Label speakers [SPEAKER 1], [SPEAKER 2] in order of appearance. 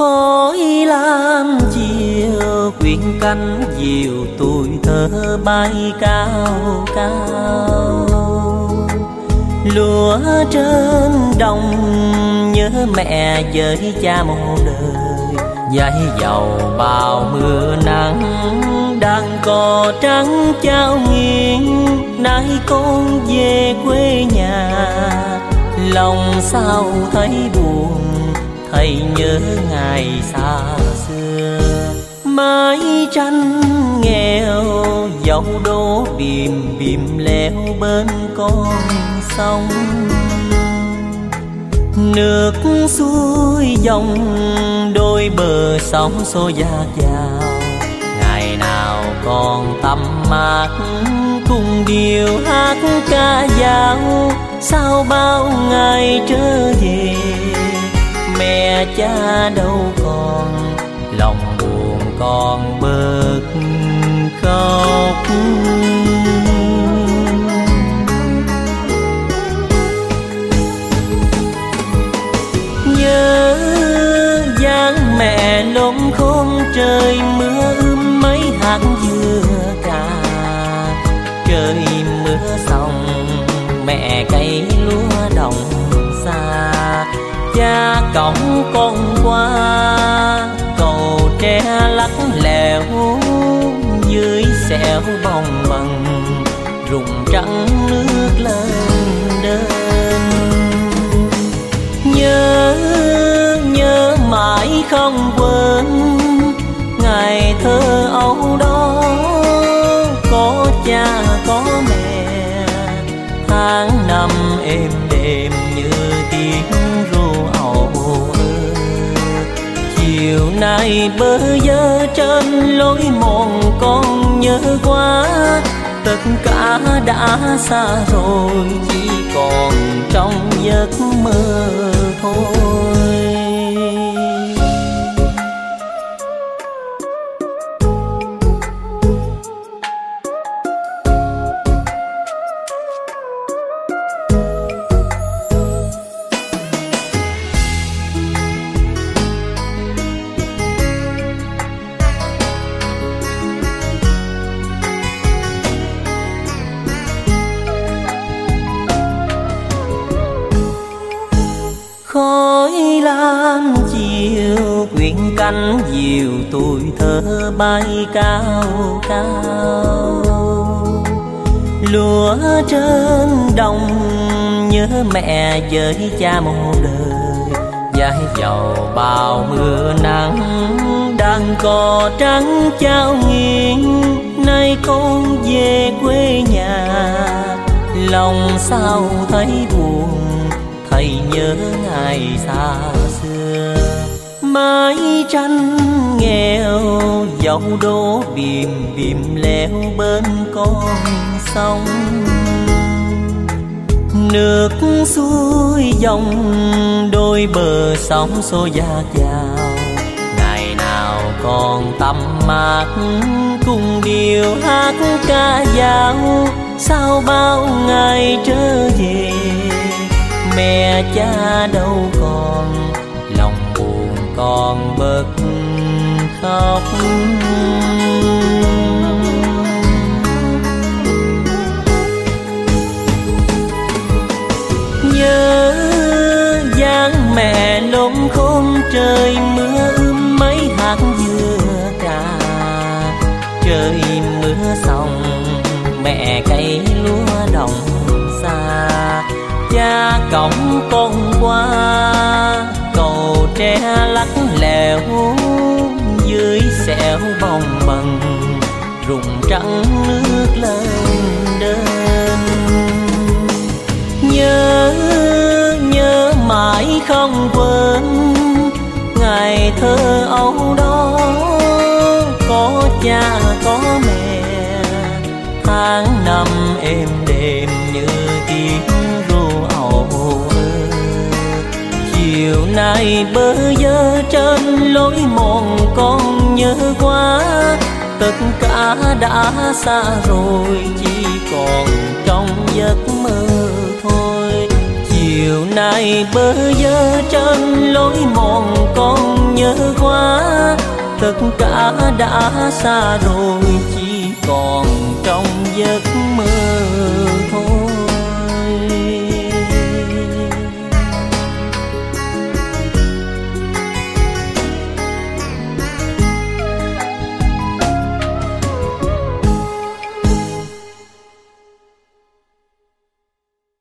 [SPEAKER 1] Khói lam chiều quyện cánh diều, tuổi thơ bay cao cao. Lúa trên đồng nhớ mẹ với cha một đời. Dải dầu bao mưa nắng, đàn cò trắng trao nghiêng. Nay con về quê nhà, lòng sao thấy buồn, thầy nhớ ngày xa xưa. Mái tranh nghèo dẫu đố bìm bìm leo bên con sông. Nước xuôi dòng đôi bờ sóng xô dạt vào. Ngày nào còn tắm mát cùng điều hát ca dao. Sao bao ngày trở về mẹ cha đâu còn, lòng buồn còn bớt khóc. Nhớ dáng mẹ lúc khôn trời mưa mấy hạt dừa cà. Trời mưa xong mẹ cày lúa đồng xa. Cha cõng con qua cầu tre lắc lẻo, dưới xẻo bồng bềnh rụng trắng nước lên đơn. Nhớ mãi không quên ngày thơ ấu đó. Có cha có mẹ tháng năm êm đềm như tiếng ru ầu ơ. Chiều nay bơ vơ trên lối mòn con nhớ quá. Tất cả đã xa rồi, chỉ còn trong giấc mơ thôi. Khói lam chiều quyện cánh diều, tuổi thơ bay cao cao. Lúa trên đồng nhớ mẹ với cha một đời. Dải dầu bao mưa nắng, đàn cò trắng trao nghiêng. Nay con về quê nhà, lòng sao thấy buồn, thầy nhớ ngày xa xưa. Mái tranh nghèo dẫu đố bìm bìm leo bên con sông. Nước xuôi dòng đôi bờ sóng xô dạt vào. Ngày nào còn tắm mát cùng điều hát ca dao. Sao bao ngày trở về mẹ cha đâu còn, lòng buồn còn bớt khóc. Nhớ dáng mẹ lúc khôn trời mưa mấy hạt dừa cà. Trời mưa xong mẹ cày lúa đồng xa. Cha cõng con qua cầu tre lắc lẻo, dưới xẻo bồng bềnh rụng trắng nước lên đơn. Nhớ mãi không quên ngày thơ ấu đó. Có cha có mẹ tháng năm êm đềm như tiếng ru ầu ơ. Chiều nay bơ vơ trên lối mòn con nhớ quá. Tất cả đã xa rồi, chỉ còn trong giấc mơ thôi. Chiều nay bơ vơ trên lối mòn con nhớ quá, tất cả đã xa rồi chỉ còn trong giấc mơ.